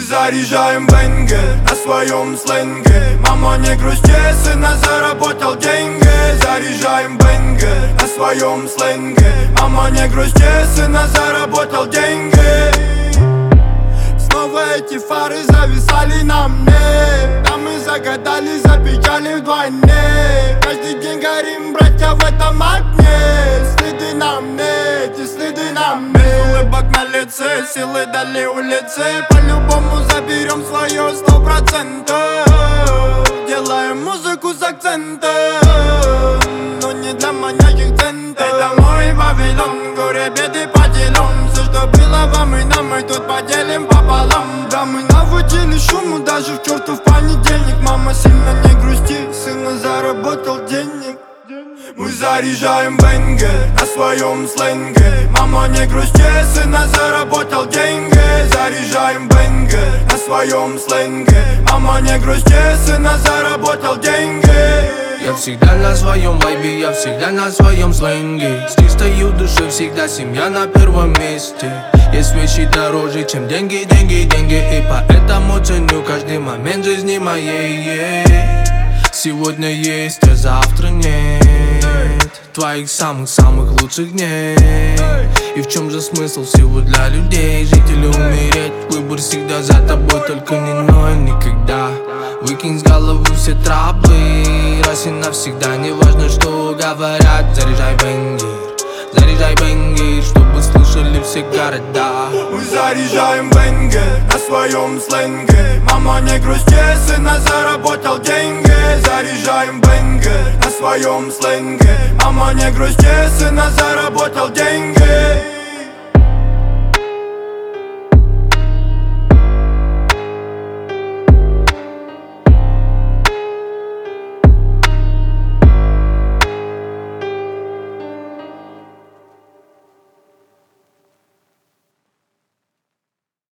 заряжаем бенгер на своем сленге. Мама, не грусти, сына заработал деньги. Заряжаем бенгер на своем сленге. Мама, не грусти, сына заработал деньги. Снова эти фары зависали на мне. Да мы загадали, запечали вдвойне. Каждый день горим, братья, в этом огне. Следы на мне, эти следы на мне. Без улыбок на лице, силы дали улицы. По-любому заберем свое 100%. Делаем музыку с акцентом, но не для манящих центов. Это мой Вавилон, горе беды поделим. Все, что было вам и нам, мы тут поделим пополам. Да, мы наводили шуму даже в чертов понедельник. Мама, сильно не грусти, сына заработал денег. Мы заряжаем бенгер на своем сленге. Мама, не грусти, сына заработал деньги. Заряжаем бенгер на своем сленге. Мама, не грусти, сына заработал деньги. Я всегда на своем вайбе, я всегда на своем сленге. С чистой душой всегда семья на первом месте. Есть вещи дороже, чем деньги, деньги, деньги. И поэтому ценю каждый момент жизни моей. Сегодня есть, а завтра нет твоих самых-самых лучших дней. И в чем же смысл всего для людей? Жить или умереть, выбор всегда за тобой. Только не ной никогда. Выкинь с головы все траблы раз и навсегда. Не важно, что говорят. Заряжай бенгер, чтобы слышали все города. Мы заряжаем бенгер на своем сленге. Мама, не грусти, сына заработал деньги. Заряжаем бенгер на своем сленге. Мама, не грусти, сына заработал деньги.